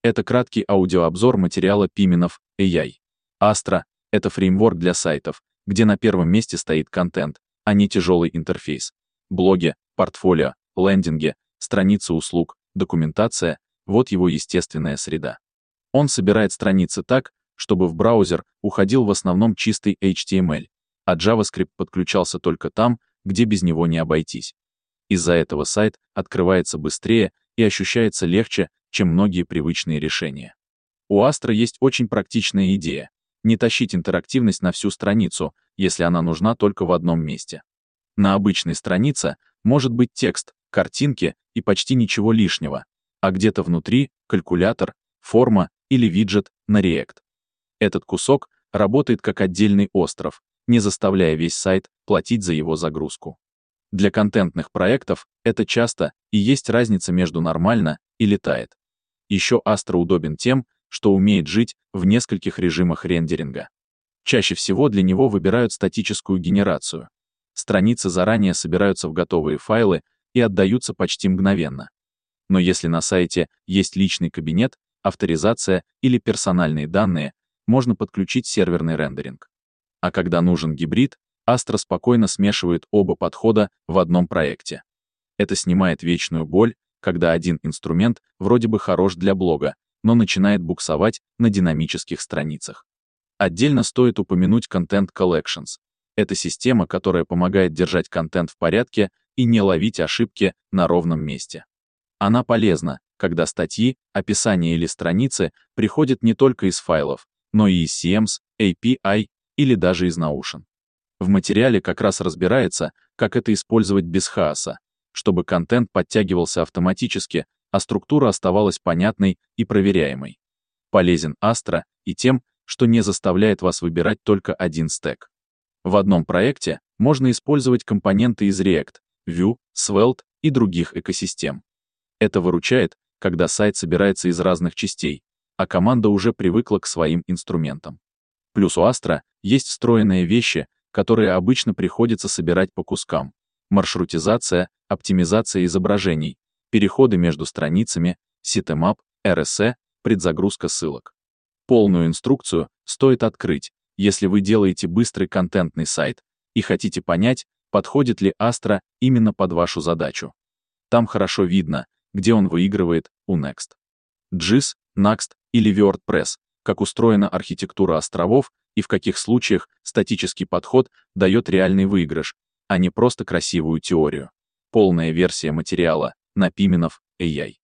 Это краткий аудиообзор материала Piminov AI. Astra — это фреймворк для сайтов, где на первом месте стоит контент, а не тяжелый интерфейс. Блоги, портфолио, лендинги, страницы услуг, документация — вот его естественная среда. Он собирает страницы так, чтобы в браузер уходил в основном чистый HTML, а JavaScript подключался только там, где без него не обойтись. Из-за этого сайт открывается быстрее и ощущается легче, чем многие привычные решения. У Astra есть очень практичная идея — не тащить интерактивность на всю страницу, если она нужна только в одном месте. На обычной странице может быть текст, картинки и почти ничего лишнего, а где-то внутри — калькулятор, форма или виджет на React. Этот кусок работает как отдельный остров, не заставляя весь сайт платить за его загрузку. Для контентных проектов это часто и есть разница между нормально и летает. Еще Astra удобен тем, что умеет жить в нескольких режимах рендеринга. Чаще всего для него выбирают статическую генерацию. Страницы заранее собираются в готовые файлы и отдаются почти мгновенно. Но если на сайте есть личный кабинет, авторизация или персональные данные, можно подключить серверный рендеринг. А когда нужен гибрид, Astra спокойно смешивает оба подхода в одном проекте. Это снимает вечную боль, когда один инструмент вроде бы хорош для блога, но начинает буксовать на динамических страницах. Отдельно стоит упомянуть Content Collections. Это система, которая помогает держать контент в порядке и не ловить ошибки на ровном месте. Она полезна, когда статьи, описания или страницы приходят не только из файлов, но и из CMS, API или даже из Notion. В материале как раз разбирается, как это использовать без хаоса, чтобы контент подтягивался автоматически, а структура оставалась понятной и проверяемой. Полезен Astra и тем, что не заставляет вас выбирать только один стэк. В одном проекте можно использовать компоненты из React, Vue, Svelte и других экосистем. Это выручает, когда сайт собирается из разных частей, а команда уже привыкла к своим инструментам. Плюс у Astra есть встроенные вещи, которые обычно приходится собирать по кускам: маршрутизация, оптимизация изображений, переходы между страницами, ситемап, RSE, предзагрузка ссылок. Полную инструкцию стоит открыть, если вы делаете быстрый контентный сайт и хотите понять, подходит ли Astra именно под вашу задачу. Там хорошо видно, где он выигрывает у Next. JIS, Next или WordPress, как устроена архитектура островов и в каких случаях статический подход дает реальный выигрыш, а не просто красивую теорию. Полная версия материала на Piminov AI.